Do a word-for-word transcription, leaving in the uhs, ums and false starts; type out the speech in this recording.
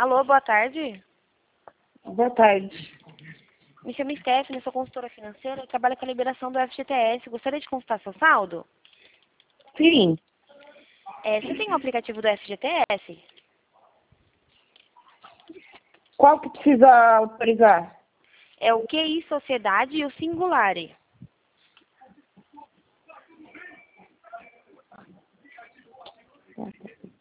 Alô, boa tarde. Boa tarde. Me chamo Stephanie, sou consultora financeira e trabalho com a liberação do F G T S. Gostaria de consultar seu saldo? Sim. É, você tem o aplicativo do F G T S? Qual que precisa autorizar? É o Q I Sociedade e o Singulare.